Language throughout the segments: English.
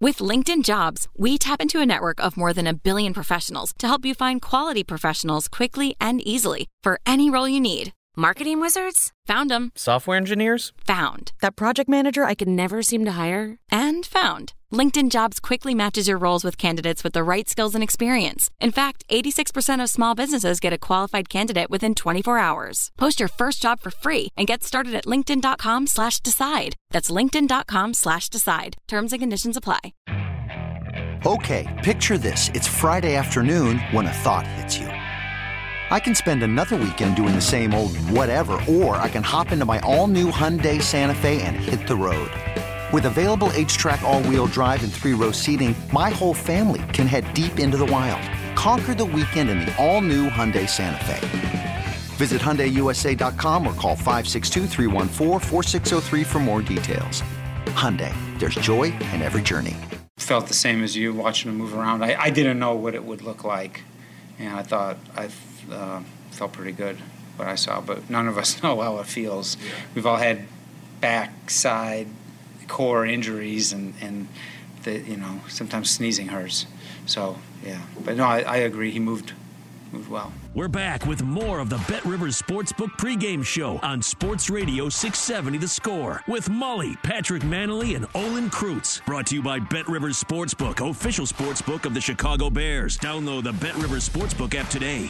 With LinkedIn Jobs, we tap into a network of more than 1 billion professionals to help you find quality professionals quickly and easily for any role you need. Marketing wizards? Found them. Software engineers? Found. That project manager I could never seem to hire? And found. LinkedIn Jobs quickly matches your roles with candidates with the right skills and experience. In fact, 86% of small businesses get a qualified candidate within 24 hours. Post your first job for free and get started at linkedin.com/decide. That's linkedin.com/decide. Terms and conditions apply. Okay, picture this. It's Friday afternoon when a thought hits you. I can spend another weekend doing the same old whatever, or I can hop into my all-new Hyundai Santa Fe and hit the road. With available H-Track all-wheel drive and 3-row seating, my whole family can head deep into the wild. Conquer the weekend in the all-new Hyundai Santa Fe. Visit HyundaiUSA.com or call 562-314-4603 for more details. Hyundai, there's joy in every journey. Felt the same as you watching him move around. I didn't know what it would look like, and I thought I felt pretty good what I saw, but none of us know how it feels. Yeah. We've all had backside core injuries, and sometimes sneezing hurts. So yeah, but no, I agree. He moved well. We're back with more of the Bet Rivers Sportsbook pregame show on Sports Radio 670 The Score with Mully, Patrick Manley, and Olin Kreutz. Brought to you by Bet Rivers Sportsbook, official sportsbook of the Chicago Bears. Download the Bet Rivers Sportsbook app today.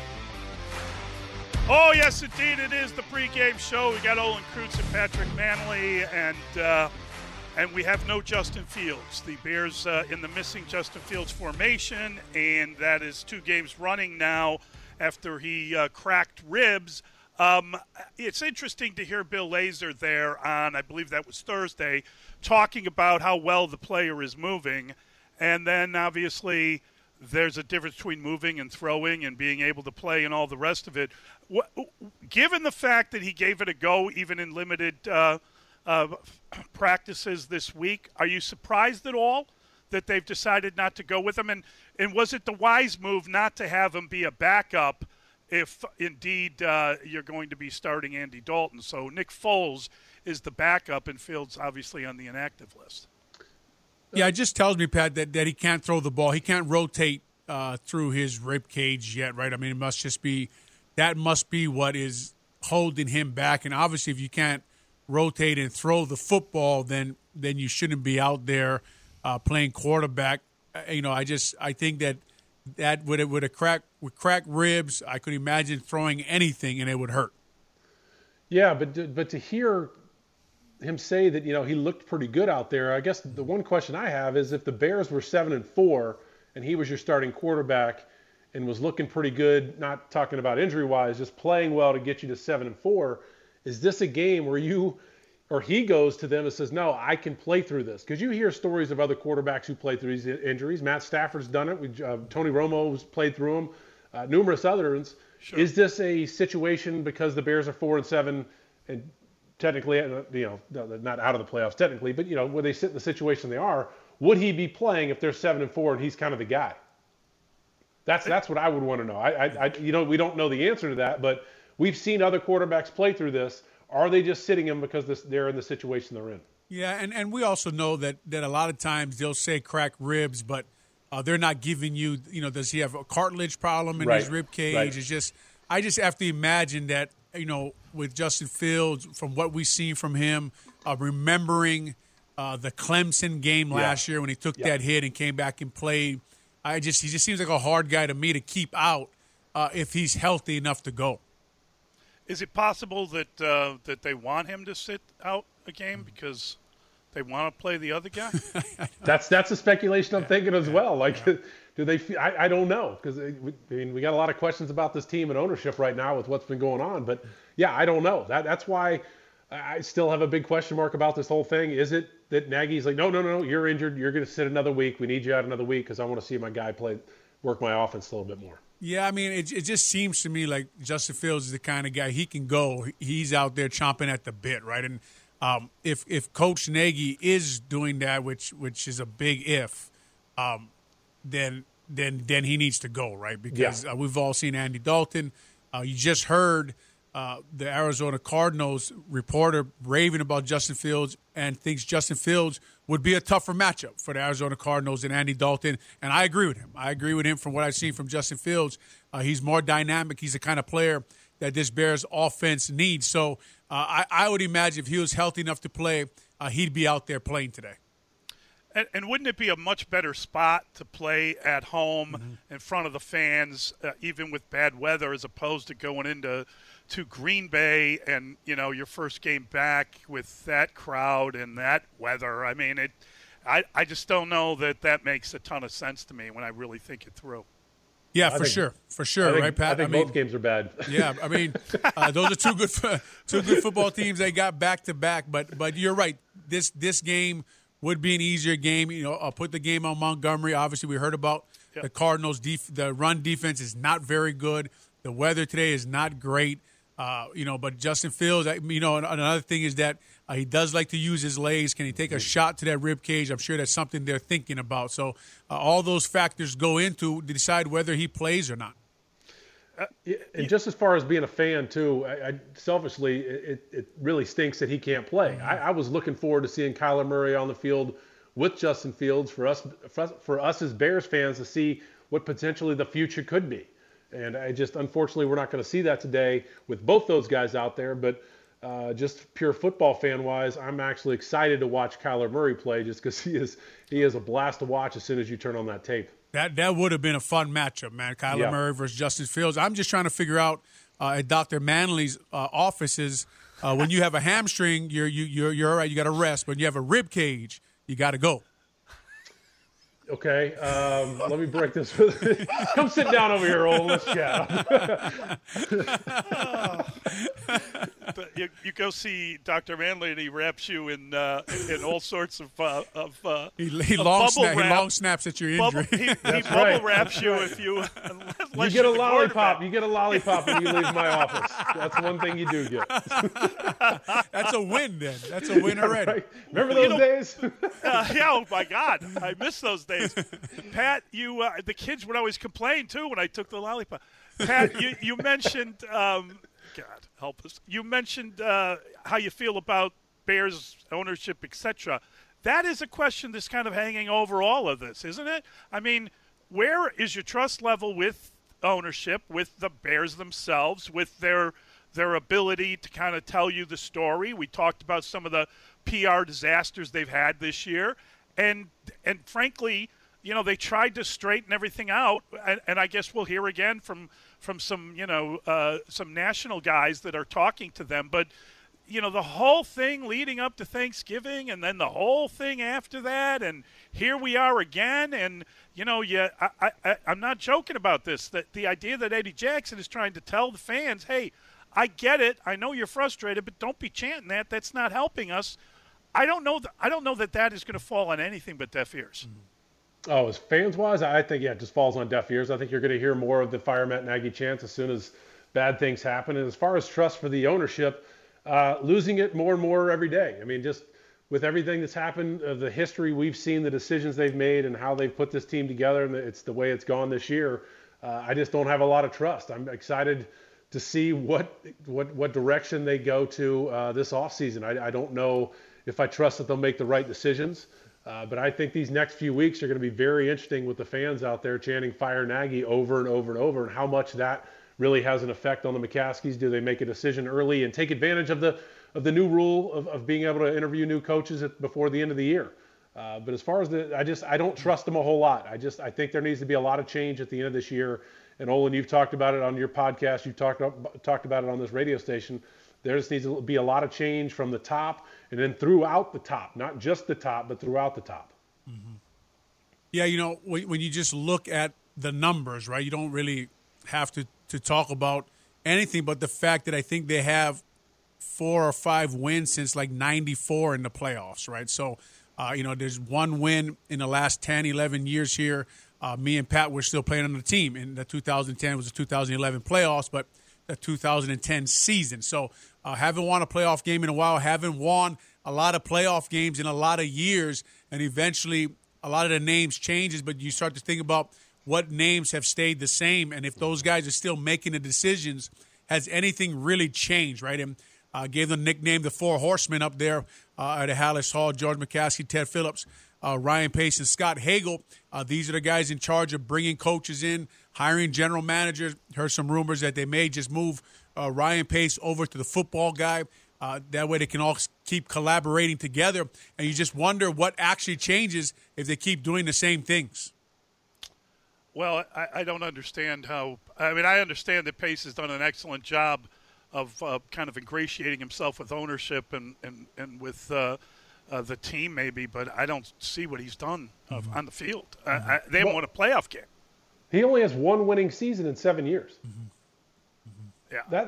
Oh, yes, indeed, it is the pregame show. We got Olin Kreutz and Patrick Manley, and we have no Justin Fields. The Bears in the missing Justin Fields formation, and that is 2 games running now after he cracked ribs. It's interesting to hear Bill Lazor there on, I believe that was Thursday, talking about how well the player is moving, and then obviously there's a difference between moving and throwing and being able to play and all the rest of it. Given the fact that he gave it a go even in limited practices this week, are you surprised at all that they've decided not to go with him? And was it the wise move not to have him be a backup if indeed you're going to be starting Andy Dalton? So Nick Foles is the backup and Fields obviously on the inactive list. Yeah, it just tells me, Pat, that he can't throw the ball. He can't rotate through his rib cage yet, right? I mean, it must just be that must be what is holding him back. And obviously, if you can't rotate and throw the football, then you shouldn't be out there playing quarterback. I think that would crack ribs. I could imagine throwing anything and it would hurt. Yeah, but to hear him say that, he looked pretty good out there. I guess the one question I have is if the Bears were 7-4 and he was your starting quarterback and was looking pretty good, not talking about injury-wise, just playing well to get you to 7-4, is this a game where he goes to them and says, no, I can play through this? Because you hear stories of other quarterbacks who played through these injuries. Matt Stafford's done it. Tony Romo's played through them. Numerous others. Sure. Is this a situation because the Bears are 4-7 and technically, not out of the playoffs technically, but, where they sit in the situation they are, would he be playing if they're 7-4 and he's kind of the guy? That's what I would want to know. We don't know the answer to that, but we've seen other quarterbacks play through this. Are they just sitting him because they're in the situation they're in? Yeah, and we also know that a lot of times they'll say crack ribs, but they're not giving you, does he have a cartilage problem in his rib cage? Right. It's just, I just have to imagine that, with Justin Fields, from what we've seen from him, remembering the Clemson game last year when he took that hit and came back and played, he just seems like a hard guy to me to keep out if he's healthy enough to go. Is it possible that they want him to sit out a game because they want to play the other guy? That's a speculation I'm thinking as well. Like, do they? I don't know, because we got a lot of questions about this team and ownership right now with what's been going on. But yeah, I don't know. That's why I still have a big question mark about this whole thing. Is it that Nagy's like, no, you're injured. You're going to sit another week. We need you out another week because I want to see my guy work my offense a little bit more. Yeah, I mean, it just seems to me like Justin Fields is the kind of guy, he can go. He's out there chomping at the bit, right? And if Coach Nagy is doing that, which is a big if, then he needs to go, right? Because we've all seen Andy Dalton. You just heard the Arizona Cardinals reporter raving about Justin Fields and thinks Justin Fields would be a tougher matchup for the Arizona Cardinals than Andy Dalton. And I agree with him. I agree with him from what I've seen from Justin Fields. He's more dynamic. He's the kind of player that this Bears offense needs. So I would imagine if he was healthy enough to play, he'd be out there playing today. And wouldn't it be a much better spot to play at home in front of the fans, even with bad weather, as opposed to going into Green Bay and, your first game back with that crowd and that weather? I mean, I just don't know that makes a ton of sense to me when I really think it through. Yeah, for sure, right, Pat? I mean, both games are bad. Yeah, I mean, those are two good football teams. They got back to back, but you're right. This game would be an easier game. I'll put the game on Montgomery. Obviously, we heard about the Cardinals. The run defense is not very good. The weather today is not great. But Justin Fields, another thing is that he does like to use his legs. Can he take a shot to that rib cage? I'm sure that's something they're thinking about. So all those factors go into to decide whether he plays or not. And just as far as being a fan, too, selfishly, it really stinks that he can't play. I was looking forward to seeing Kyler Murray on the field with Justin Fields for us as Bears fans to see what potentially the future could be. And unfortunately, we're not going to see that today with both those guys out there. But just pure football fan-wise, I'm actually excited to watch Kyler Murray play just because he is a blast to watch as soon as you turn on that tape. That would have been a fun matchup, man. Kyler Murray versus Justin Fields. I'm just trying to figure out at Dr. Manley's offices when you have a hamstring, you're all right. You got to rest. When you have a rib cage, you got to go. Okay, let me break this. Come sit down over here, Olin. Let's chat. But you go see Dr. Manley, and he wraps you in all sorts of he long snaps at your injury. He bubble wraps you if you. You get a lollipop. You get a lollipop when you leave my office. That's one thing you do get. That's a win, then. That's a win already. Right. Remember those days? Oh my God, I miss those days. Pat, the kids would always complain too when I took the lollipop. Pat, you mentioned, God help us. You mentioned how you feel about Bears ownership, etc. That is a question that's kind of hanging over all of this, isn't it? I mean, where is your trust level with ownership, with the Bears themselves, with their ability to kind of tell you the story? We talked about some of the PR disasters they've had this year. And frankly, they tried to straighten everything out, and I guess we'll hear again from some some national guys that are talking to them. But the whole thing leading up to Thanksgiving, and then the whole thing after that, and here we are again. And I'm not joking about this. That the idea that Eddie Jackson is trying to tell the fans, hey, I get it, I know you're frustrated, but don't be chanting that. That's not helping us. I don't know that is going to fall on anything but deaf ears. Oh, as fans-wise, I think, it just falls on deaf ears. I think you're going to hear more of the Fire Matt Nagy chants as soon as bad things happen. And as far as trust for the ownership, losing it more and more every day. I mean, just with everything that's happened, the history we've seen, the decisions they've made, and how they've put this team together, and it's the way it's gone this year, I just don't have a lot of trust. I'm excited to see what direction they go to this offseason. I don't know if I trust that they'll make the right decisions. But I think these next few weeks are going to be very interesting with the fans out there chanting Fire Nagy over and over and over, and how much that really has an effect on the McCaskies. Do they make a decision early and take advantage of the new rule of being able to interview new coaches before the end of the year? But as far as I don't trust them a whole lot. I think there needs to be a lot of change at the end of this year. And Olin, you've talked about it on your podcast. You've talked about it on this radio station. There just needs to be a lot of change from the top and then throughout the top, not just the top, but throughout the top. Mm-hmm. Yeah, when you just look at the numbers, right, you don't really have to talk about anything but the fact that I think they have 4 or 5 wins since like 94 in the playoffs, right? So, there's one win in the last 10, 11 years here. Me and Pat were still playing on the team. In the 2010 was the 2011 playoffs, but the 2010 season. So haven't won a playoff game in a while, haven't won a lot of playoff games in a lot of years, and eventually a lot of the names changes, but you start to think about what names have stayed the same, and if those guys are still making the decisions has anything really changed, right? And gave them the nickname the Four Horsemen up there at Halas Hall: George McCaskey, Ted Phillips, Ryan Pace, and Scott Hagel. These are the guys in charge of bringing coaches in, hiring general managers. Heard some rumors that they may just move Ryan Pace over to the football guy. That way they can all keep collaborating together. And you just wonder what actually changes if they keep doing the same things. Well, I don't understand how – I mean, I understand that Pace has done an excellent job of kind of ingratiating himself with ownership and with the team maybe, but I don't see what he's done on the field. They haven't won a playoff game. He only has one winning season in 7 years. Yeah,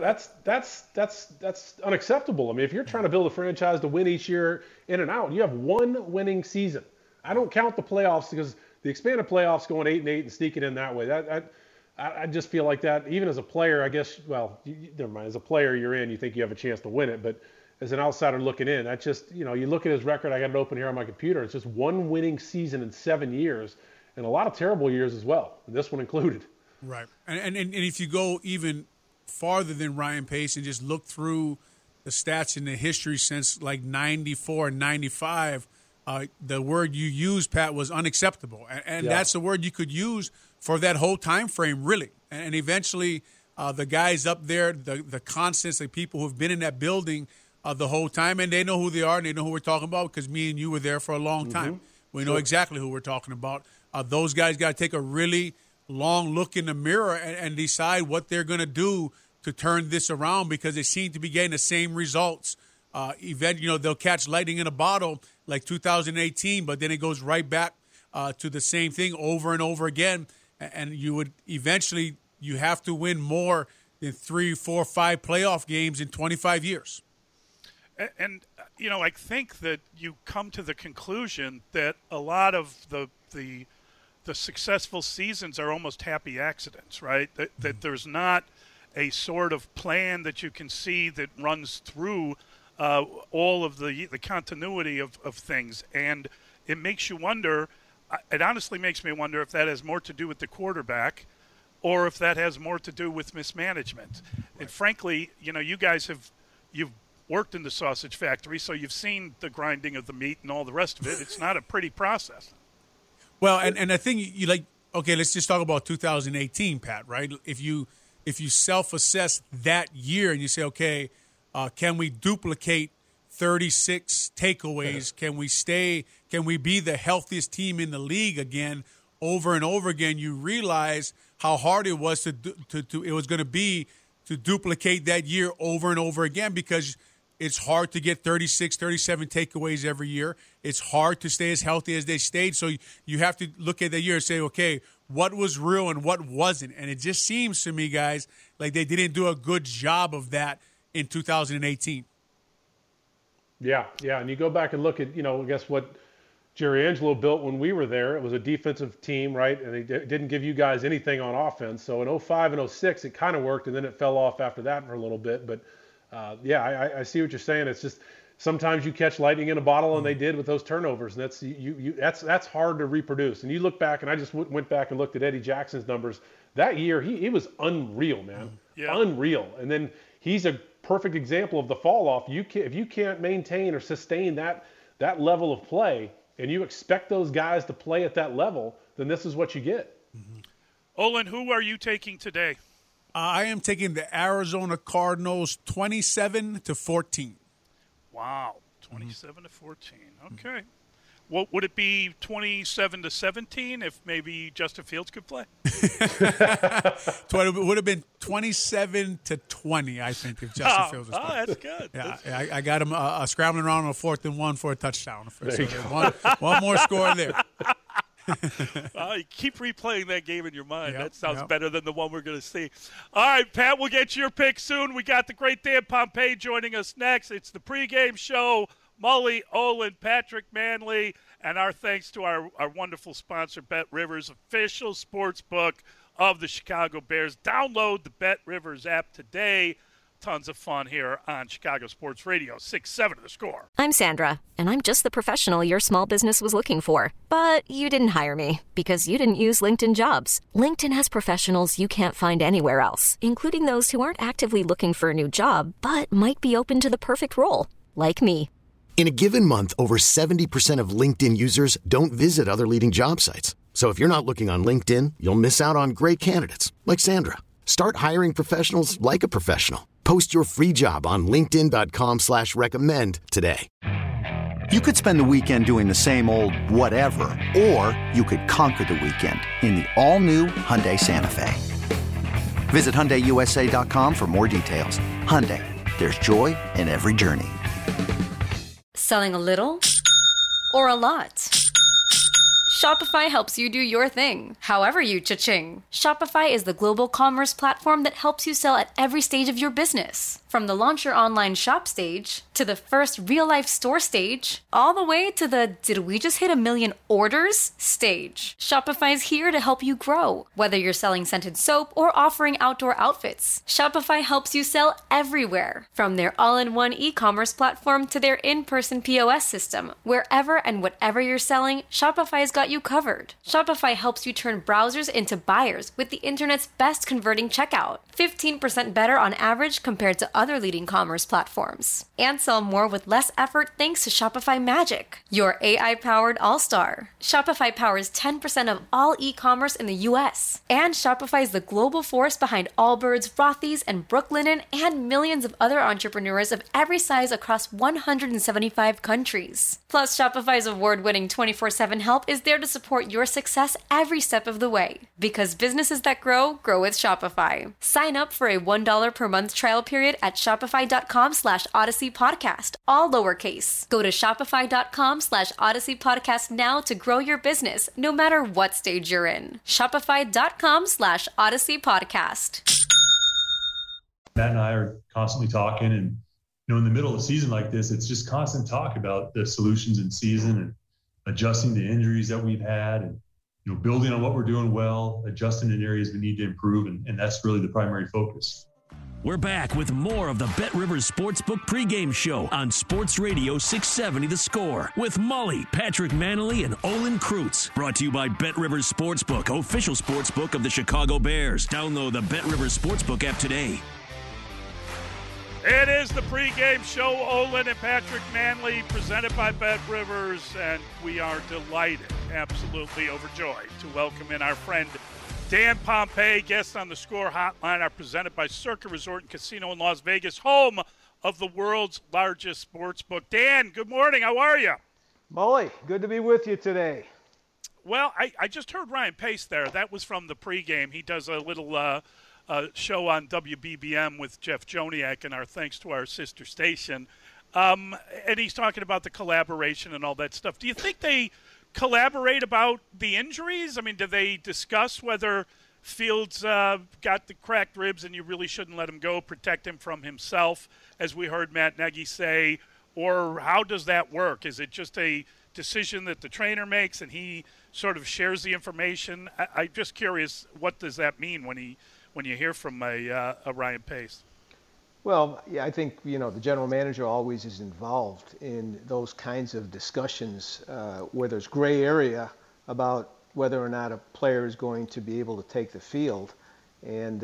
that's unacceptable. I mean, if you're trying to build a franchise to win each year in and out, you have one winning season. I don't count the playoffs because the expanded playoffs going 8-8 and sneaking in that way. I just feel like that. Even as a player, I guess. Well, never mind. As a player, you're in. You think you have a chance to win it, but as an outsider looking in, that just you look at his record. I got it open here on my computer. It's just one winning season in 7 years, and a lot of terrible years as well. This one included. Right, and if you go even farther than Ryan Pace and just look through the stats in the history since like 94 and 95, the word you used, Pat, was unacceptable. And that's the word you could use for that whole time frame, really. And eventually the guys up there, the constants, the people who have been in that building the whole time, and they know who they are and they know who we're talking about because me and you were there for a long time. We know exactly who we're talking about. Those guys got to take a really long look in the mirror and decide what they're going to do to turn this around because they seem to be getting the same results. They'll catch lightning in a bottle like 2018, but then it goes right back to the same thing over and over again. And you would eventually you have to win more than 3, 4, 5 playoff games in 25 years. And I think that you come to the conclusion that a lot of the successful seasons are almost happy accidents, right? That there's not a sort of plan that you can see that runs through all of the continuity of things. And it makes you wonder, it honestly makes me wonder if that has more to do with the quarterback or if that has more to do with mismanagement. Right. And frankly, you guys you've worked in the sausage factory, so you've seen the grinding of the meat and all the rest of it. It's not a pretty process. Well, and I think okay, let's just talk about 2018, Pat, right? If you self-assess that year and you say, okay, can we duplicate 36 takeaways? Can we be the healthiest team in the league again over and over again? You realize how hard it was it was going to be to duplicate that year over and over again because it's hard to get 36, 37 takeaways every year. It's hard to stay as healthy as they stayed. So you have to look at the year and say, okay, what was real and what wasn't? And it just seems to me, guys, like they didn't do a good job of that in 2018. Yeah. And you go back and look at, I guess what Jerry Angelo built when we were there. It was a defensive team, right? And they didn't give you guys anything on offense. So in 05 and 06, it kind of worked, and then it fell off after that for a little bit. But, I see what you're saying. It's just sometimes you catch lightning in a bottle, and they did with those turnovers. And that's hard to reproduce. And you look back, and I just went back and looked at Eddie Jackson's numbers. That year, he was unreal, man. Yeah. Unreal. And then he's a perfect example of the fall off. If you can't maintain or sustain that level of play, and you expect those guys to play at that level, then this is what you get. Mm-hmm. Olin, who are you taking today? I am taking the Arizona Cardinals 27-14. Wow, 27-14. Okay. What would it be, 27-17 if maybe Justin Fields could play? It would have been 27-20, I think, if Justin Fields was playing. That's good. Yeah, I got him scrambling around on a 4th and 1 for a touchdown. So one more score there. You keep replaying that game in your mind. That sounds better than the one we're going to see. All right, Pat, we'll get your pick soon. We got the great Dan Pompei joining us next. It's the pregame show. Mully, Olin, Patrick Manley, and our thanks to our wonderful sponsor, Bet Rivers, official sports book of the Chicago Bears. Download the Bet Rivers app today. tons of fun here on Chicago Sports Radio, 6-7 The Score. I'm Sandra, and I'm just the professional your small business was looking for. But you didn't hire me because you didn't use LinkedIn Jobs. LinkedIn has professionals you can't find anywhere else, including those who aren't actively looking for a new job, but might be open to the perfect role, like me. In a given month, over 70% of LinkedIn users don't visit other leading job sites. So if you're not looking on LinkedIn, you'll miss out on great candidates like Sandra. Start hiring professionals like a professional. Post your free job on linkedin.com/recommend today. You could spend the weekend doing the same old whatever, or you could conquer the weekend in the all-new Hyundai Santa Fe. Visit HyundaiUSA.com for more details. Hyundai, there's joy in every journey. Selling a little or a lot? Shopify helps you do your thing, however you cha-ching. Shopify is the global commerce platform that helps you sell at every stage of your business. From the launch your online shop stage, to the first real-life store stage, all the way to the did we just hit 1 million orders stage. Shopify's here to help you grow. Whether you're selling scented soap or offering outdoor outfits, Shopify helps you sell everywhere. From their all-in-one e-commerce platform to their in-person POS system, wherever and whatever you're selling, Shopify's got you covered. Shopify helps you turn browsers into buyers with the internet's best converting checkout. 15% better on average compared to other leading commerce platforms. And sell more with less effort thanks to Shopify Magic, your AI-powered all-star. Shopify powers 10% of all e-commerce in the U.S. And Shopify is the global force behind Allbirds, Rothy's, and Brooklinen, and millions of other entrepreneurs of every size across 175 countries. Plus, Shopify's award-winning 24/7 help is there to support your success every step of the way. Because businesses that grow, grow with Shopify. Sign up for a $1 per month trial period at shopify.com/Odyssey Podcast, all lowercase. Go to shopify.com/Odyssey Podcast now to grow your business, no matter what stage you're in. Shopify.com/Odyssey Podcast. Matt and I are constantly talking, and in the middle of a season like this, it's just constant talk about the solutions in season and adjusting to injuries that we've had, and building on what we're doing well, adjusting in areas we need to improve, and that's really the primary focus. We're back with more of the Bet Rivers Sportsbook pregame show on Sports Radio 670 The Score with Mully, Patrick Manley, and Olin Kreutz. Brought to you by Bet Rivers Sportsbook, official sportsbook of the Chicago Bears. Download the Bet Rivers Sportsbook app today. It is the pregame show, Olin and Patrick Manley, presented by Bet Rivers, and we are delighted, absolutely overjoyed, to welcome in our friend Dan Pompei, guest on the Score Hotline, are presented by Circa Resort and Casino in Las Vegas, home of the world's largest sports book. Dan, good morning. How are you? Mully, good to be with you today. Well, I just heard Ryan Pace there. That was from the pregame. He does a little show on WBBM with Jeff Joniak, and our thanks to our sister station. And he's talking about the collaboration and all that stuff. Do you think they collaborate about the injuries? I mean, do they discuss whether Fields got the cracked ribs and you really shouldn't let him go, protect him from himself, as we heard Matt Nagy say? Or how does that work? Is it just a decision that the trainer makes and he sort of shares the information? I'm just curious, what does that mean when you hear from a Ryan Pace? Well, yeah, I think, the general manager always is involved in those kinds of discussions where there's gray area about whether or not a player is going to be able to take the field. And,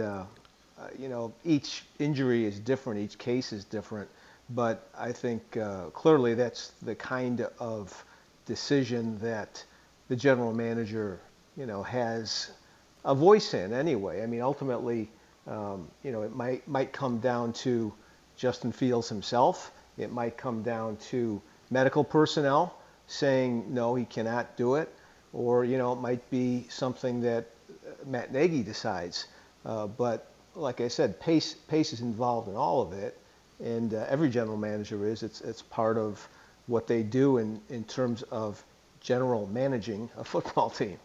each injury is different, each case is different. But I think clearly that's the kind of decision that the general manager, has a voice in anyway. I mean, ultimately, it might come down to Justin Fields himself. It might come down to medical personnel saying, no, he cannot do it. Or, it might be something that Matt Nagy decides. But like I said, Pace is involved in all of it. And every general manager is. It's part of what they do in terms of general managing a football team.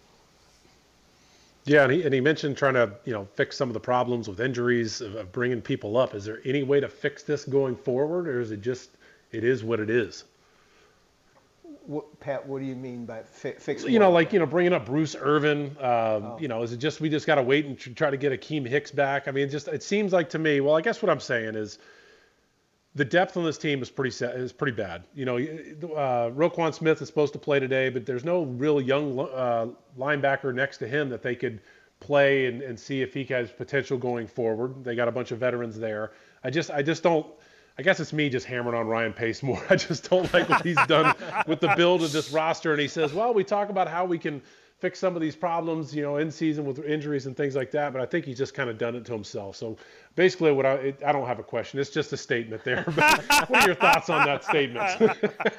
Yeah, and he mentioned trying to fix some of the problems with injuries of bringing people up. Is there any way to fix this going forward, or is it just it is what it is? Pat, what do you mean by fix? Bringing up Bruce Irvin. Is it just we just got to wait and try to get Akeem Hicks back? I mean, it seems like to me. Well, I guess what I'm saying is the depth on this team is pretty bad. Roquan Smith is supposed to play today, but there's no real young linebacker next to him that they could play and see if he has potential going forward. They got a bunch of veterans there. I just don't. I guess it's me just hammering on Ryan Pace more. I just don't like what he's done with the build of this roster. And he says, well, we talk about how we can fix some of these problems, in season with injuries and things like that. But I think he's just kind of done it to himself. So basically I don't have a question. It's just a statement there. But what are your thoughts on that statement?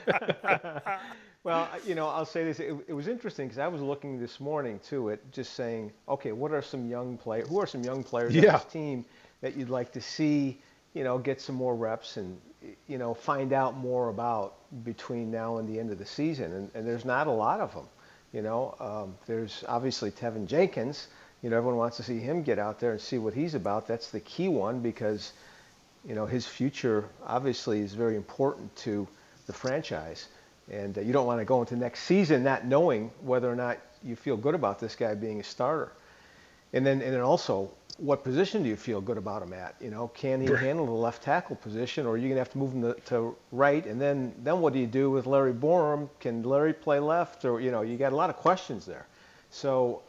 Well, I'll say this. It was interesting because I was looking this morning, too, at just saying, okay, who are some young players on this team that you'd like to see, get some more reps and, find out more about between now and the end of the season. And there's not a lot of them. There's obviously Tevin Jenkins. Everyone wants to see him get out there and see what he's about. That's the key one because, his future obviously is very important to the franchise. And you don't want to go into next season not knowing whether or not you feel good about this guy being a starter. And then also, what position do you feel good about him at? Can he handle the left tackle position, or are you going to have to move him to right? And then what do you do with Larry Borom? Can Larry play left? Or, you got a lot of questions there. So,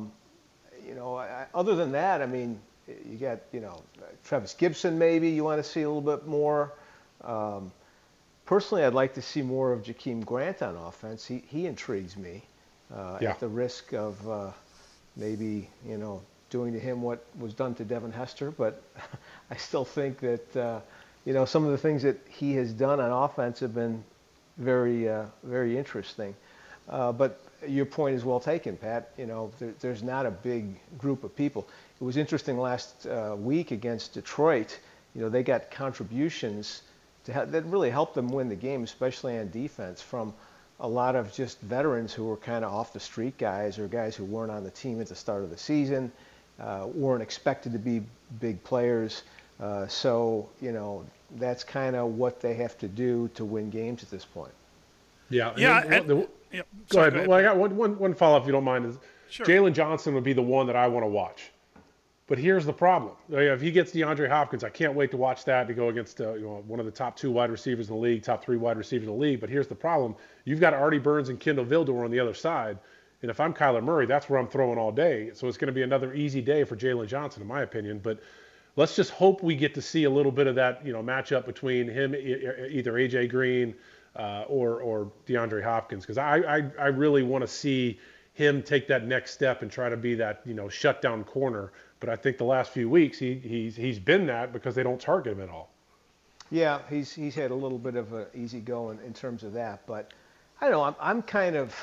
other than that, I mean, you got, Travis Gibson maybe you want to see a little bit more. Personally, I'd like to see more of Jakeem Grant on offense. He intrigues me at the risk of maybe, doing to him what was done to Devin Hester. But I still think that, some of the things that he has done on offense have been very, very interesting. But your point is well taken, Pat. There's not a big group of people. It was interesting last week against Detroit. They got contributions that really helped them win the game, especially on defense, from a lot of just veterans who were kind of off the street guys or guys who weren't on the team at the start of the season, weren't expected to be big players. So, that's kind of what they have to do to win games at this point. Yeah. Go ahead. Well, I got one follow-up, if you don't mind. Sure. Jalen Johnson would be the one that I want to watch. But here's the problem. If he gets DeAndre Hopkins, I can't wait to watch that to go against one of the top 2 wide receivers in the league, top 3 wide receivers in the league. But here's the problem. You've got Artie Burns and Kendall Vildor on the other side. And if I'm Kyler Murray, that's where I'm throwing all day. So it's going to be another easy day for Jalen Johnson, in my opinion. But let's just hope we get to see a little bit of that matchup between him, either A.J. Green or DeAndre Hopkins. Because I really want to see him take that next step and try to be that shutdown corner. But I think the last few weeks he's been that because they don't target him at all. Yeah, he's had a little bit of an easy go in terms of that. But I don't know. I'm kind of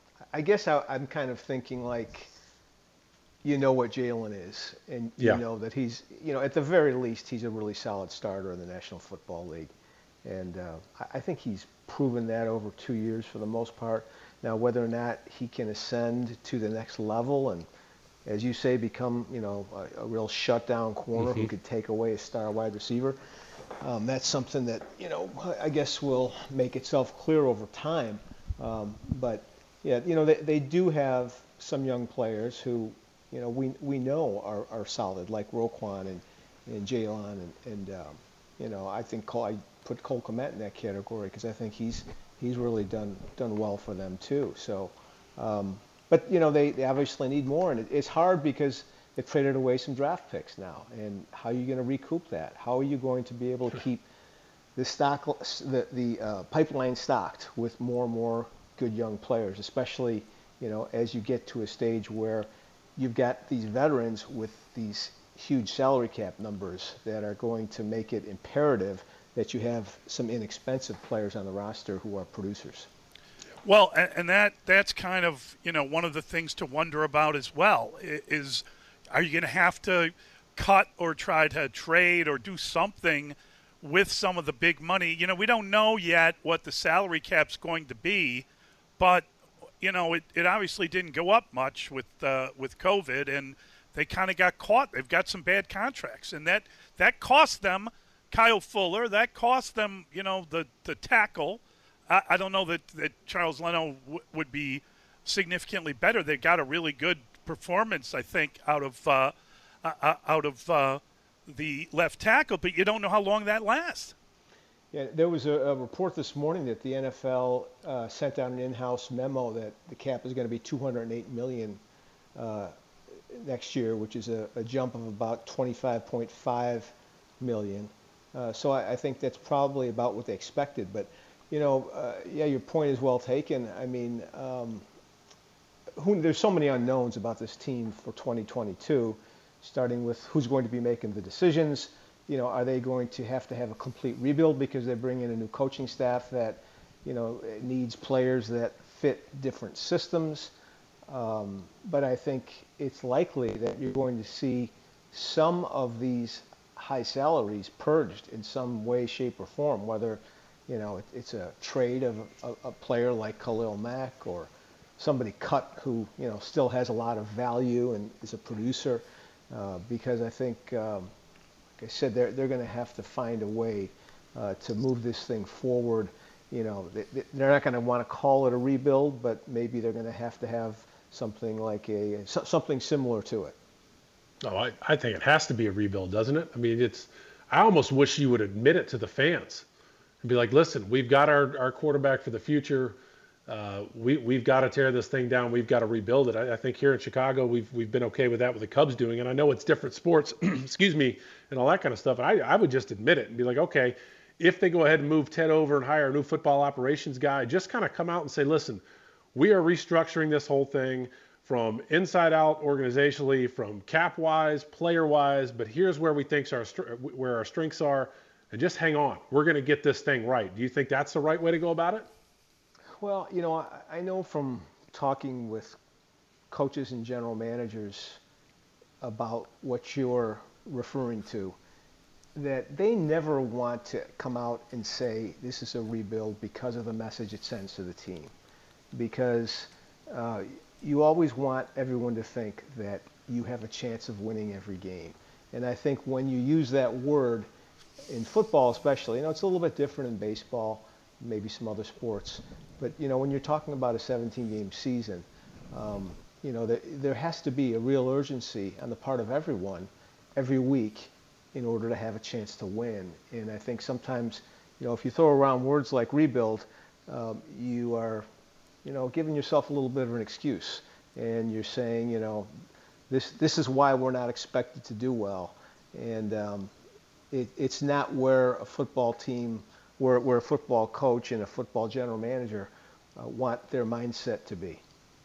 thinking like, what Jalen is, and you know that he's at the very least he's a really solid starter in the National Football League, and I think he's proven that over 2 years for the most part. Now, whether or not he can ascend to the next level and, as you say, become, a real shutdown corner who could take away a star wide receiver. That's something that, I guess will make itself clear over time. But, yeah, they do have some young players who, we know are solid, like Roquan and Jalen. And I think I put Cole Kmet in that category because I think he's really done well for them, too. So, but, they obviously need more, and it's hard because they've traded away some draft picks now. And how are you going to recoup that? How are you going to be able to keep the pipeline stocked with more and more good young players, especially, as you get to a stage where you've got these veterans with these huge salary cap numbers that are going to make it imperative that you have some inexpensive players on the roster who are producers. Well, and that's kind of, one of the things to wonder about as well is, are you going to have to cut or try to trade or do something with some of the big money? We don't know yet what the salary cap's going to be, but, it obviously didn't go up much with COVID, and they kind of got caught. They've got some bad contracts, and that cost them Kyle Fuller. That cost them, the tackle. I don't know that Charles Leno would be significantly better. They got a really good performance, I think, out of the left tackle, but you don't know how long that lasts. Yeah, there was a report this morning that the NFL sent out an in-house memo that the cap is going to be $208 million next year, which is a jump of about $25.5 million. So I think that's probably about what they expected. But, your point is well taken. I mean, there's so many unknowns about this team for 2022, starting with who's going to be making the decisions. Are they going to have a complete rebuild because they bring in a new coaching staff that, needs players that fit different systems? But I think it's likely that you're going to see some of these high salaries purged in some way, shape, or form, whether, it's a trade of a player like Khalil Mack or somebody cut who, still has a lot of value and is a producer, because I think, like I said, they're going to have to find a way to move this thing forward. They're not going to want to call it a rebuild, but maybe they're going to have something like something similar to it. Oh, I think it has to be a rebuild, doesn't it? I mean, I almost wish you would admit it to the fans and be like, listen, we've got our quarterback for the future. We've got to tear this thing down. We've got to rebuild it. I think here in Chicago, we've been okay with that with the Cubs doing it. I know it's different sports, excuse me, and all that kind of stuff. And I would just admit it and be like, okay, if they go ahead and move Ted over and hire a new football operations guy, just kind of come out and say, listen, we are restructuring this whole thing from inside out organizationally, from cap wise, player wise, but here's where we think where our strengths are, and just hang on. We're going to get this thing right. Do you think that's the right way to go about it? Well, I know from talking with coaches and general managers about what you're referring to, that they never want to come out and say this is a rebuild because of the message it sends to the team. Because you always want everyone to think that you have a chance of winning every game. And I think when you use that word in football especially, it's a little bit different in baseball, maybe some other sports. But, when you're talking about a 17-game season, there has to be a real urgency on the part of everyone every week in order to have a chance to win. And I think sometimes, if you throw around words like rebuild, you are, giving yourself a little bit of an excuse. And you're saying, this is why we're not expected to do well. And it's not where a football team, where a football coach and a football general manager want their mindset to be.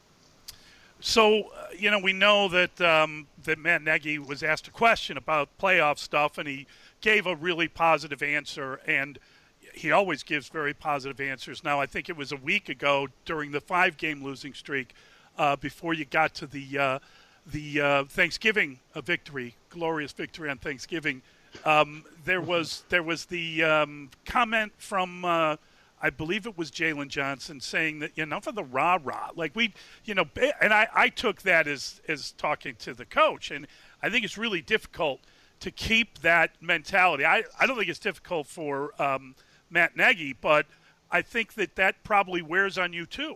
So, we know that that Matt Nagy was asked a question about playoff stuff, and he gave a really positive answer, and he always gives very positive answers. Now, I think it was a week ago during the 5-game losing streak before you got to the Thanksgiving victory, glorious victory on Thanksgiving. There was the comment from I believe it was Jalen Johnson saying that enough of the rah-rah. Like and I took that as talking to the coach, and I think it's really difficult to keep that mentality. I don't think it's difficult for Matt Nagy, but I think that probably wears on you too.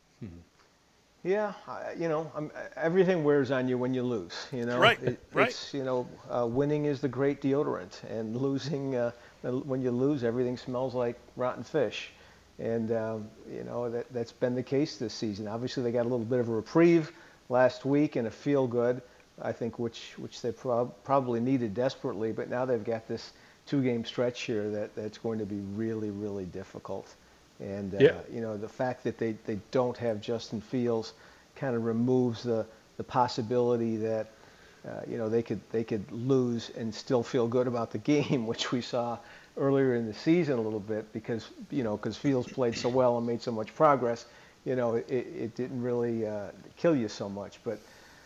Yeah, everything wears on you when you lose. Right. It's winning is the great deodorant, and losing, when you lose, everything smells like rotten fish, and that's been the case this season. Obviously, they got a little bit of a reprieve last week and a feel good, I think, which they probably needed desperately. But now they've got this 2-game stretch here that's going to be really, really difficult. And, the fact that they don't have Justin Fields kind of removes the possibility that, they could lose and still feel good about the game, which we saw earlier in the season a little bit because Fields played so well and made so much progress. It didn't really kill you so much. But,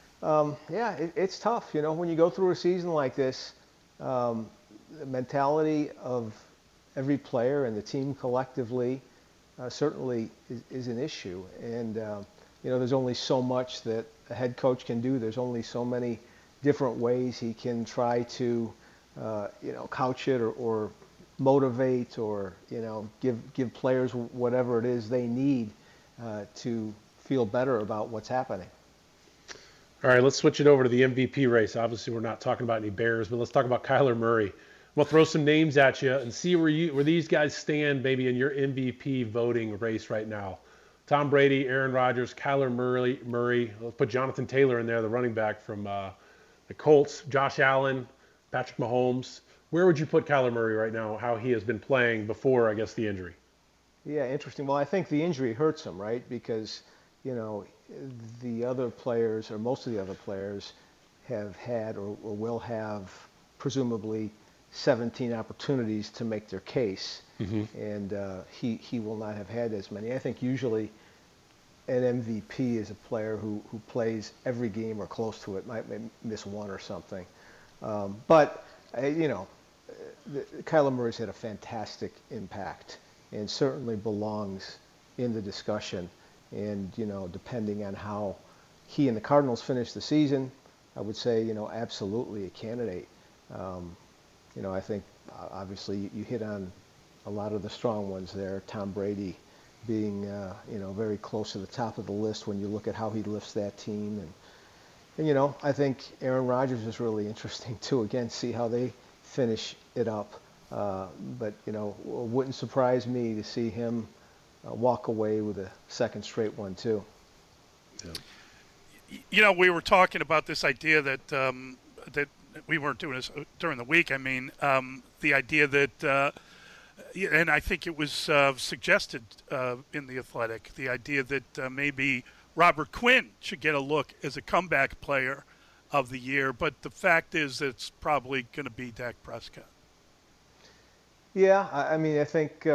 it's tough. When you go through a season like this, the mentality of every player and the team collectively certainly is an issue. And, there's only so much that a head coach can do. There's only so many different ways he can try to, couch it or motivate or, give players whatever it is they need to feel better about what's happening. All right, let's switch it over to the MVP race. Obviously, we're not talking about any Bears, but let's talk about Kyler Murray. I'm going to throw some names at you and see where these guys stand maybe in your MVP voting race right now. Tom Brady, Aaron Rodgers, Kyler Murray. Let's put Jonathan Taylor in there, the running back from the Colts, Josh Allen, Patrick Mahomes. Where would you put Kyler Murray right now, how he has been playing before, I guess, the injury? Yeah, interesting. Well, I think the injury hurts him, right? Because, the other players, or most of the other players, have had or will have presumably 17 opportunities to make their case. Mm-hmm. And he will not have had as many. I think usually an MVP is a player who plays every game or close to it, might miss one or something. But Kyler Murray's had a fantastic impact and certainly belongs in the discussion. And, depending on how he and the Cardinals finish the season, I would say, absolutely a candidate. I think obviously you hit on a lot of the strong ones there. Tom Brady being, very close to the top of the list when you look at how he lifts that team. And I think Aaron Rodgers is really interesting too. Again, see how they finish it up. But it wouldn't surprise me to see him walk away with a second straight one too. Yeah. We were talking about this idea that that we weren't doing this during the week. I mean, the idea that, and I think it was suggested in The Athletic, the idea that maybe Robert Quinn should get a look as a comeback player of the year. But the fact is it's probably going to be Dak Prescott. Yeah, I think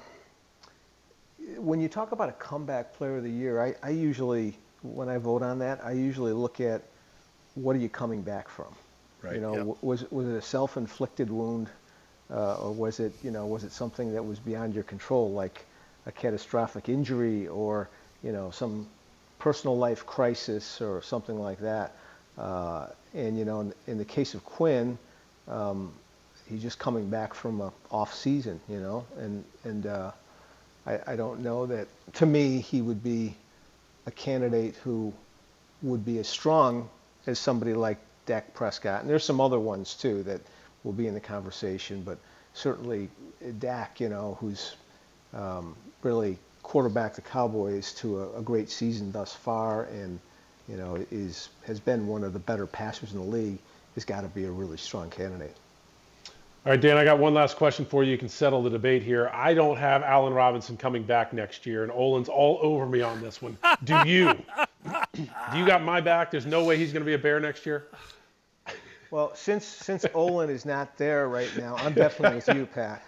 when you talk about a comeback player of the year, I usually, when I vote on that, I usually look at what are you coming back from? Right. Was it a self-inflicted wound, or was it something that was beyond your control, like a catastrophic injury or some personal life crisis or something like that? And in the case of Quinn, he's just coming back from an off season, and I don't know that, to me, he would be a candidate who would be as strong as somebody like Dak Prescott. And there's some other ones too that will be in the conversation, but certainly Dak, who's really quarterbacked the Cowboys to a great season thus far, and has been one of the better passers in the league, has got to be a really strong candidate. All right, Dan, I got one last question for you. You can settle the debate here. I don't have Allen Robinson coming back next year, and Olin's all over me on this one. Do you? Do you got my back? There's no way he's going to be a Bear next year? Well, since Olin is not there right now, I'm definitely with you, Pat.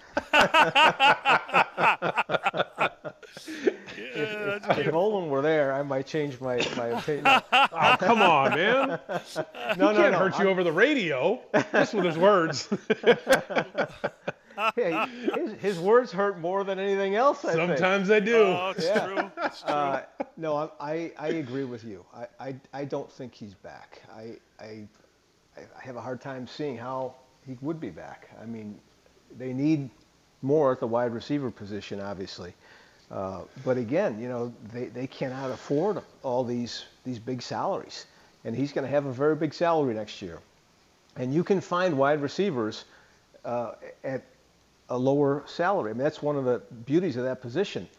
If Olin were there, I might change my opinion. Oh, come on, man. No, can't hurt you over the radio. Just with his words. Hey, his words hurt more than anything else, I think. Sometimes they do. Oh, it's true. It's true. No, I agree with you. I don't think he's back. I have a hard time seeing how he would be back. I mean, they need more at the wide receiver position, obviously. But again, they cannot afford all these big salaries. And he's going to have a very big salary next year. And you can find wide receivers at a lower salary. I mean, that's one of the beauties of that position.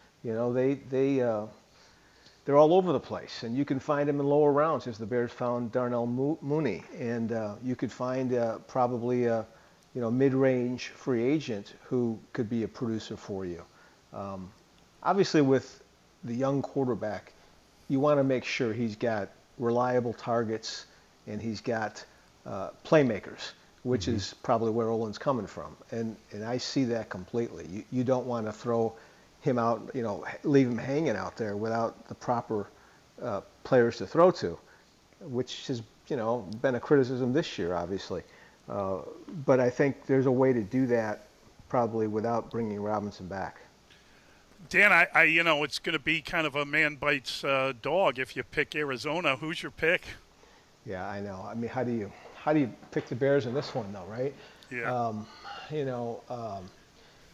They're all over the place, and you can find them in lower rounds, as the Bears found Darnell Mooney, and you could find probably a mid-range free agent who could be a producer for you. Obviously, with the young quarterback, you want to make sure he's got reliable targets and he's got playmakers, which is probably where Olin's coming from, and I see that completely. You don't want to throw him out, leave him hanging out there without the proper players to throw to, which has, been a criticism this year, obviously. But I think there's a way to do that probably without bringing Robinson back. Dan, I it's going to be kind of a man bites dog if you pick Arizona. Who's your pick? Yeah, I know. I mean, how do you pick the Bears in this one, though, right? Yeah.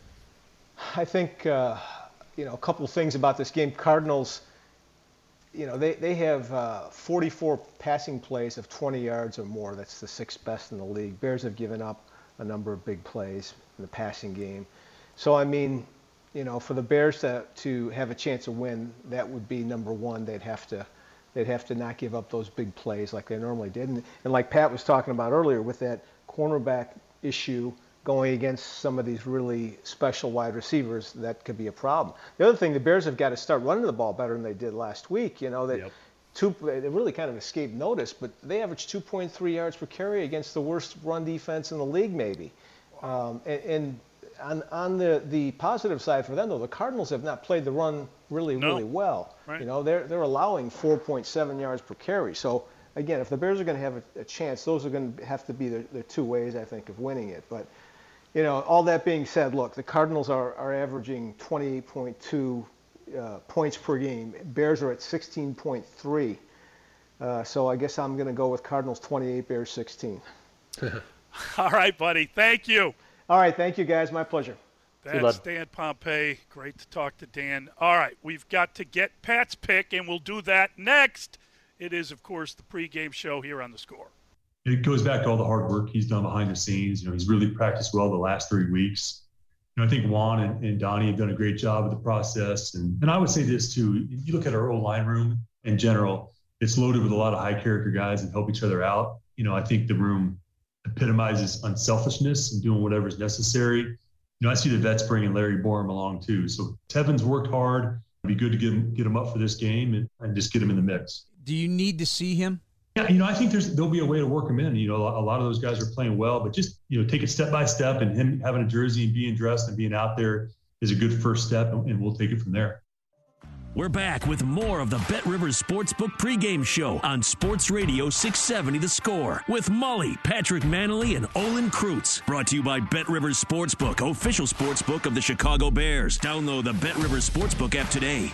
I think, a couple of things about this game. Cardinals, they have 44 passing plays of 20 yards or more. That's the sixth best in the league. Bears have given up a number of big plays in the passing game. So, I mean, for the Bears to have a chance to win, that would be number one. They'd have to not give up those big plays like they normally did. And like Pat was talking about earlier with that cornerback issue going against some of these really special wide receivers, that could be a problem. The other thing, the Bears have got to start running the ball better than they did last week. They really kind of escaped notice, but they averaged 2.3 yards per carry against the worst run defense in the league, maybe. And on the positive side for them, though, the Cardinals have not played the run really well. Right. They're allowing 4.7 yards per carry. So again, if the Bears are going to have a chance, those are going to have to be the two ways, I think, of winning it. But all that being said, look, the Cardinals are averaging 28.2 points per game. Bears are at 16.3. So I guess I'm going to go with Cardinals 28, Bears 16. All right, buddy. Thank you. All right. Thank you, guys. My pleasure. That's Dan Pompei. Great to talk to Dan. All right. We've got to get Pat's pick, and we'll do that next. It is, of course, the pregame show here on The Score. It goes back to all the hard work he's done behind the scenes. He's really practiced well the last 3 weeks. I think Juan and Donnie have done a great job with the process. And I would say this, too. You look at our O-line room in general, it's loaded with a lot of high-character guys that help each other out. I think the room epitomizes unselfishness and doing whatever is necessary. I see the vets bringing Larry Borom along, too. So Tevin's worked hard. It'd be good to get him up for this game and just get him in the mix. Do you need to see him? Yeah, I think there'll be a way to work him in. A lot of those guys are playing well, but just, take it step by step, and him having a jersey and being dressed and being out there is a good first step, and we'll take it from there. We're back with more of the Bet Rivers Sportsbook pregame show on Sports Radio 670 The Score with Mully, Patrick Manley, and Olin Kreutz. Brought to you by Bet Rivers Sportsbook, official sportsbook of the Chicago Bears. Download the Bet Rivers Sportsbook app today.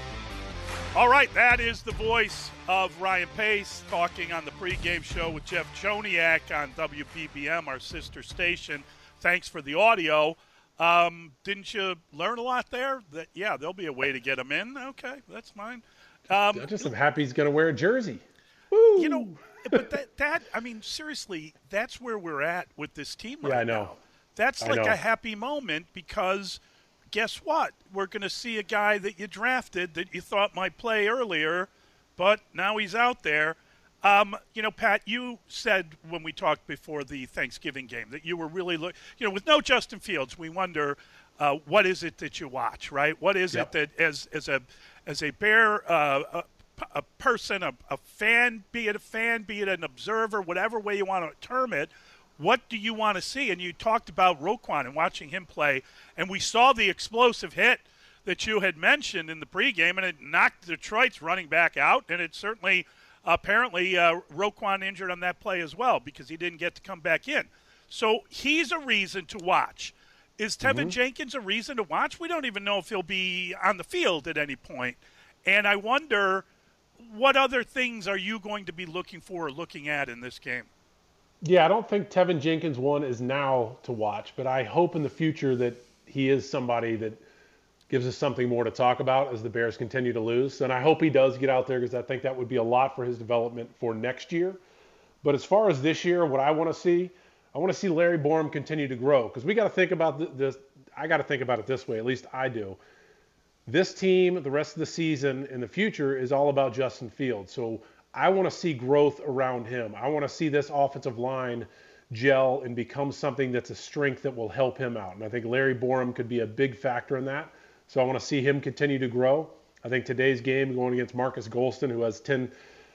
All right, that is the voice of Ryan Pace talking on the pregame show with Jeff Joniak on WBBM, our sister station. Thanks for the audio. Didn't you learn a lot there? That there'll be a way to get him in. Okay, that's fine. I'm happy he's going to wear a jersey. Woo! But seriously, that's where we're at with this team right now. Yeah, I know. That's a happy moment because guess what? We're going to see a guy that you drafted that you thought might play earlier, but now he's out there. Pat, you said when we talked before the Thanksgiving game that you were really with no Justin Fields, we wonder what is it that you watch, right? What is it that as a Bear, a person, a fan, be it an observer, whatever way you want to term it, what do you want to see? And you talked about Roquan and watching him play, and we saw the explosive hit that you had mentioned in the pregame, and it knocked Detroit's running back out, and it certainly apparently Roquan injured on that play as well because he didn't get to come back in. So he's a reason to watch. Is Tevin Jenkins a reason to watch? We don't even know if he'll be on the field at any point. And I wonder, what other things are you going to be looking for or looking at in this game? Yeah, I don't think Tevin Jenkins one is now to watch, but I hope in the future that he is somebody that gives us something more to talk about as the Bears continue to lose. And I hope he does get out there because I think that would be a lot for his development for next year. But as far as this year, what I want to see Larry Borom continue to grow because we got to think about this. I got to think about it this way, at least I do. This team, the rest of the season in the future is all about Justin Fields. So I want to see growth around him. I want to see this offensive line gel and become something that's a strength that will help him out. And I think Larry Borom could be a big factor in that. So I want to see him continue to grow. I think today's game going against Marcus Golden, who has 10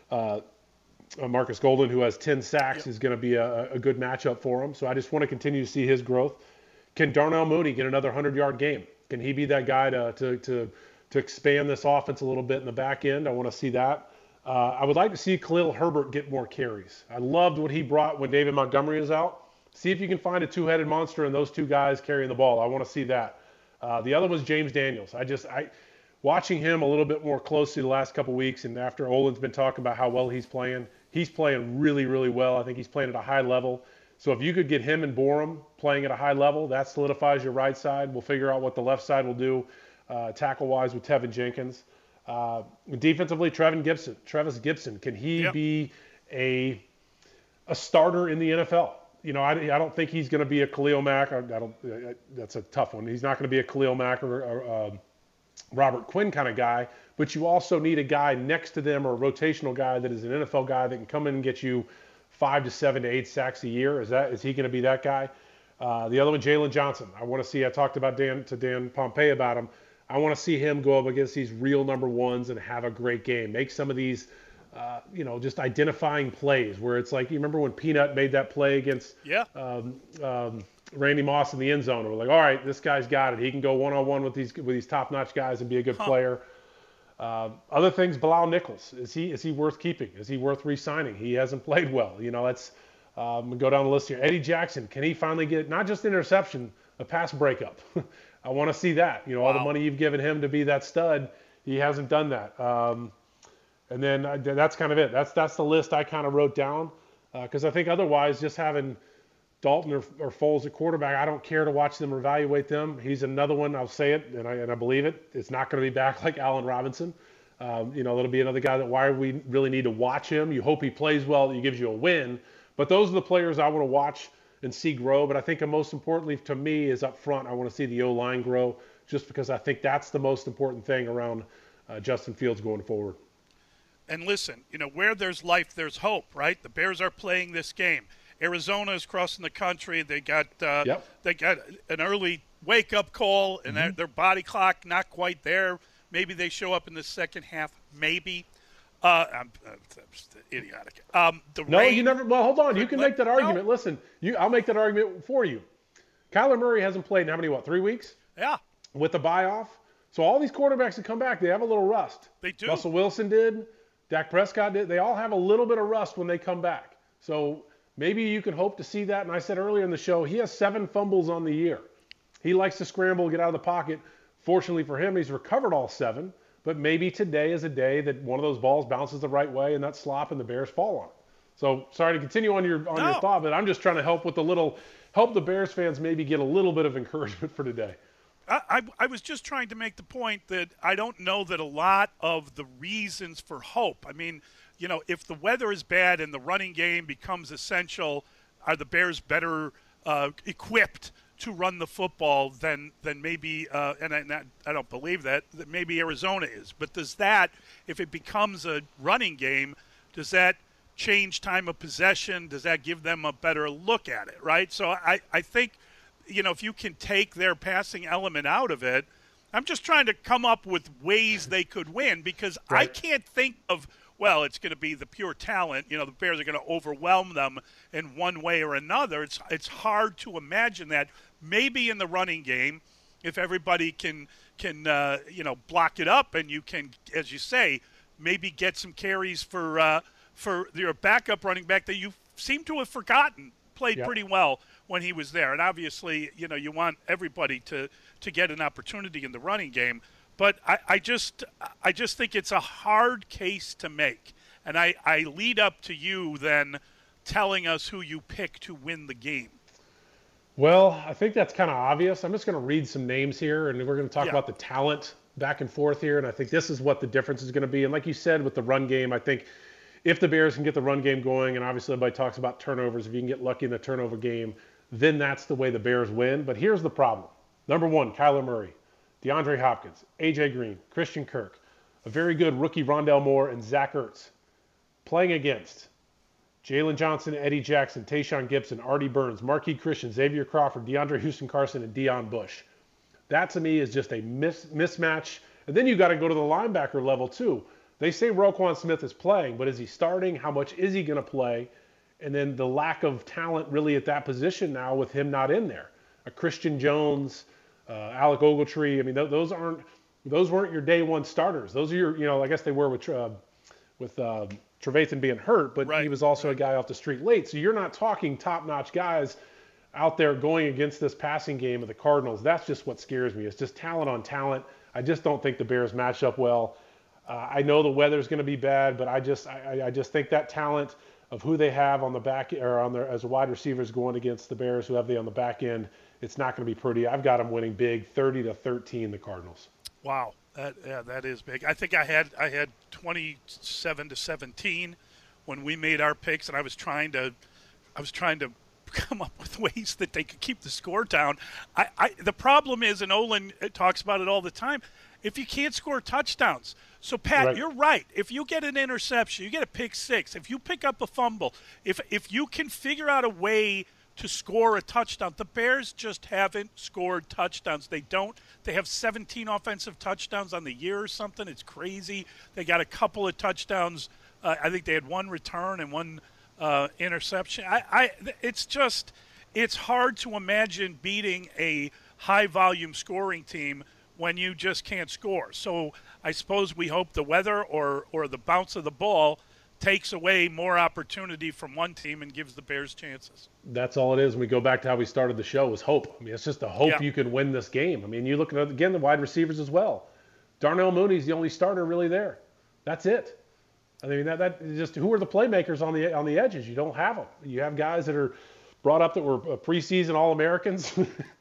sacks, is going to be a good matchup for him. So I just want to continue to see his growth. Can Darnell Mooney get another 100-yard game? Can he be that guy to expand this offense a little bit in the back end? I want to see that. I would like to see Khalil Herbert get more carries. I loved what he brought when David Montgomery is out. See if you can find a two-headed monster and those two guys carrying the ball. I want to see that. The other was James Daniels. Watching him a little bit more closely the last couple weeks, and after Olin's been talking about how well he's playing really, really well. I think he's playing at a high level. So if you could get him and Borum playing at a high level, that solidifies your right side. We'll figure out what the left side will do tackle-wise with Tevin Jenkins. Defensively, Trevis Gibson. Can he be a starter in the NFL? You know, I don't think he's going to be a Khalil Mack. That's a tough one. He's not going to be a Khalil Mack or Robert Quinn kind of guy. But you also need a guy next to them or a rotational guy that is an NFL guy that can come in and get you 5 to 7 to 8 sacks a year. Is he going to be that guy? The other one, Jalen Johnson. I talked about Dan Pompey about him. I want to see him go up against these real number ones and have a great game. Make some of these, just identifying plays where it's like, you remember when Peanut made that play against Randy Moss in the end zone? We're like, all right, this guy's got it. He can go one-on-one with these top-notch guys and be a good player. Other things, Bilal Nichols. Is he worth keeping? Is he worth re-signing? He hasn't played well. You know, let's go down the list here. Eddie Jackson, can he finally get not just interception, a pass breakup? I want to see that. You know, all the money you've given him to be that stud, he hasn't done that. And then that's kind of it. That's the list I kind of wrote down because I think otherwise just having Dalton or Foles at quarterback, I don't care to watch them or evaluate them. He's another one. I'll say it, and I believe it. It's not going to be back like Allen Robinson. That'll be another guy that why we really need to watch him. You hope he plays well, he gives you a win. But those are the players I want to watch and see grow. But I think most importantly to me is up front, I want to see the O-line grow just because I think that's the most important thing around Justin Fields going forward. And listen, where there's life, there's hope, right? The Bears are playing this game. Arizona is crossing the country. They got an early wake-up call, and their body clock not quite there. Maybe they show up in the second half. Maybe. I'm idiotic. You never. Well, hold on. You can make that argument. No. Listen, I'll make that argument for you. Kyler Murray hasn't played in how many, 3 weeks? Yeah. With the bye-off. So all these quarterbacks that come back, they have a little rust. They do. Russell Wilson did. Dak Prescott did. They all have a little bit of rust when they come back. So maybe you can hope to see that. And I said earlier in the show, he has 7 fumbles on the year. He likes to scramble, get out of the pocket. Fortunately for him, he's recovered all 7. But maybe today is a day that one of those balls bounces the right way and that slop and the Bears fall on it. So sorry to continue on your thought, but I'm just trying to help the Bears fans maybe get a little bit of encouragement for today. I was just trying to make the point that I don't know that a lot of the reasons for hope. I mean, if the weather is bad and the running game becomes essential, are the Bears better equipped to run the football than maybe, and I don't believe that maybe Arizona is. But does that, if it becomes a running game, does that change time of possession? Does that give them a better look at it, right? So I think, if you can take their passing element out of it, I'm just trying to come up with ways they could win because right. I can't think of, it's going to be the pure talent. The Bears are going to overwhelm them in one way or another. It's hard to imagine that. Maybe in the running game, if everybody can block it up and you can, as you say, maybe get some carries for your backup running back that you seem to have forgotten played pretty well when he was there. And obviously, you want everybody to get an opportunity in the running game. But I just think it's a hard case to make. And I lead up to you then telling us who you pick to win the game. Well, I think that's kind of obvious. I'm just going to read some names here, and we're going to talk about the talent back and forth here. And I think this is what the difference is going to be. And like you said, with the run game, I think if the Bears can get the run game going, and obviously everybody talks about turnovers, if you can get lucky in the turnover game, then that's the way the Bears win. But here's the problem. Number 1, Kyler Murray, DeAndre Hopkins, A.J. Green, Christian Kirk, a very good rookie Rondale Moore, and Zach Ertz. Playing against Jalen Johnson, Eddie Jackson, Tayshaun Gibson, Artie Burns, Marquise Christian, Xavier Crawford, DeAndre Houston Carson, and Deion Bush. That to me is just a mismatch. And then you got to go to the linebacker level too. They say Roquan Smith is playing, but is he starting? How much is he going to play? And then the lack of talent really at that position now with him not in there. A Christian Jones, Alec Ogletree. I mean, those weren't your day one starters. Those are your, I guess they were with Trevathan being hurt, but he was also a guy off the street late. So you're not talking top-notch guys out there going against this passing game of the Cardinals. That's just what scares me. It's just talent on talent. I just don't think the Bears match up well. I know the weather's going to be bad, but I just think that talent of who they have on the back or on their as wide receivers going against the Bears, who have they on the back end, it's not going to be pretty. I've got them winning big, 30-13, the Cardinals. Wow, that is big. I think I had 27-17 when we made our picks, and I was trying to come up with ways that they could keep the score down. The problem is, and Olin talks about it all the time, if you can't score touchdowns. So, Pat, right. You're right. If you get an interception, you get a pick six, if you pick up a fumble, if you can figure out a way to score a touchdown, the Bears just haven't scored touchdowns. They don't. They have 17 offensive touchdowns on the year or something. It's crazy. They got a couple of touchdowns. I think they had one return and one interception. It's hard to imagine beating a high-volume scoring team when you just can't score. So I suppose we hope the weather or the bounce of the ball takes away more opportunity from one team and gives the Bears chances. That's all it is. When we go back to how we started the show, was hope. I mean, it's just a hope you can win this game. I mean, you look at, again, the wide receivers as well. Darnell Mooney's the only starter really there. That's it. I mean, that just who are the playmakers on the edges? You don't have them. You have guys that are brought up that were preseason All-Americans,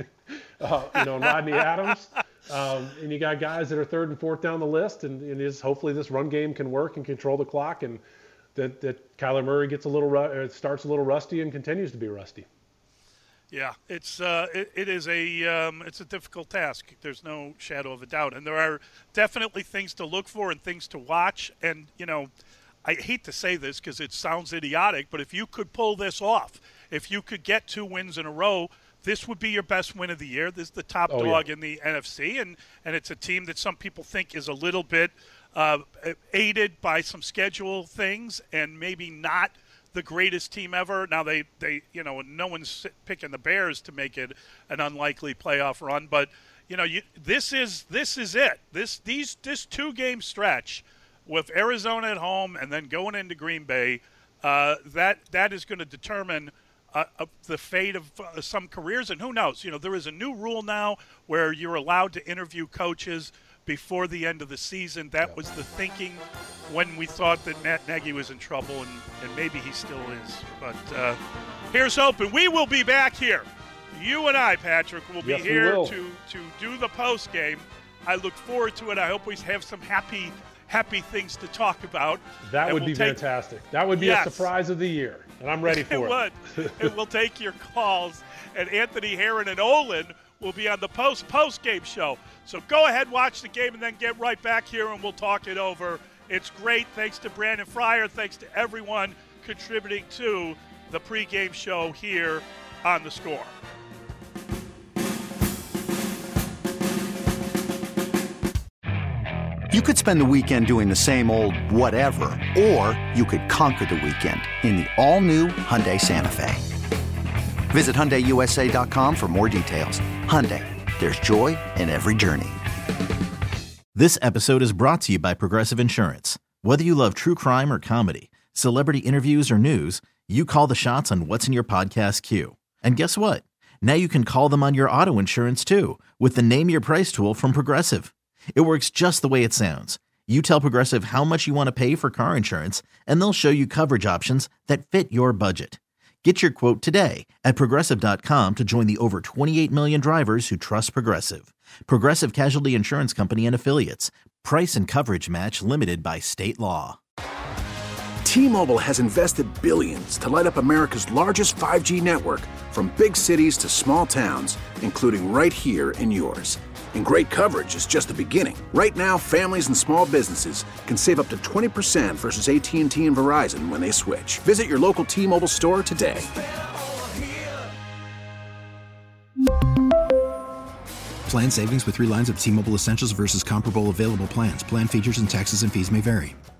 Rodney Adams. And you got guys that are third and fourth down the list, and hopefully this run game can work and control the clock, and that Kyler Murray gets starts a little rusty and continues to be rusty. Yeah, it's a difficult task. There's no shadow of a doubt, and there are definitely things to look for and things to watch. And I hate to say this because it sounds idiotic, but if you could pull this off, if you could get 2 wins in a row, this would be your best win of the year. This is the top dog in the NFC, and it's a team that some people think is a little bit aided by some schedule things and maybe not the greatest team ever. Now they no one's picking the Bears to make it an unlikely playoff run, but this is it. This 2-game stretch with Arizona at home and then going into Green Bay, that is going to determine the fate of some careers, and who knows? There is a new rule now where you're allowed to interview coaches before the end of the season. That was the thinking when we thought that Matt Nagy was in trouble, and maybe he still is. But here's hoping. We will be back here. You and I, Patrick, will be here to do the post game. I look forward to it. I hope we have some happy things to talk about. That would be fantastic. That would be a surprise of the year, and I'm ready for it. It would. And we'll take your calls, and Anthony Herron and Olin will be on the post-game show. So go ahead, watch the game, and then get right back here, and we'll talk it over. It's great. Thanks to Brandon Fryer. Thanks to everyone contributing to the pregame show here on The Score. You could spend the weekend doing the same old whatever, or you could conquer the weekend in the all-new Hyundai Santa Fe. Visit HyundaiUSA.com for more details. Hyundai, there's joy in every journey. This episode is brought to you by Progressive Insurance. Whether you love true crime or comedy, celebrity interviews or news, you call the shots on what's in your podcast queue. And guess what? Now you can call them on your auto insurance too with the Name Your Price tool from Progressive. It works just the way it sounds. You tell Progressive how much you want to pay for car insurance, and they'll show you coverage options that fit your budget. Get your quote today at Progressive.com to join the over 28 million drivers who trust Progressive. Progressive Casualty Insurance Company and Affiliates. Price and coverage match limited by state law. T-Mobile has invested billions to light up America's largest 5G network, from big cities to small towns, including right here in yours. And great coverage is just the beginning. Right now, families and small businesses can save up to 20% versus AT&T and Verizon when they switch. Visit your local T-Mobile store today. Plan savings with 3 lines of T-Mobile Essentials versus comparable available plans. Plan features and taxes and fees may vary.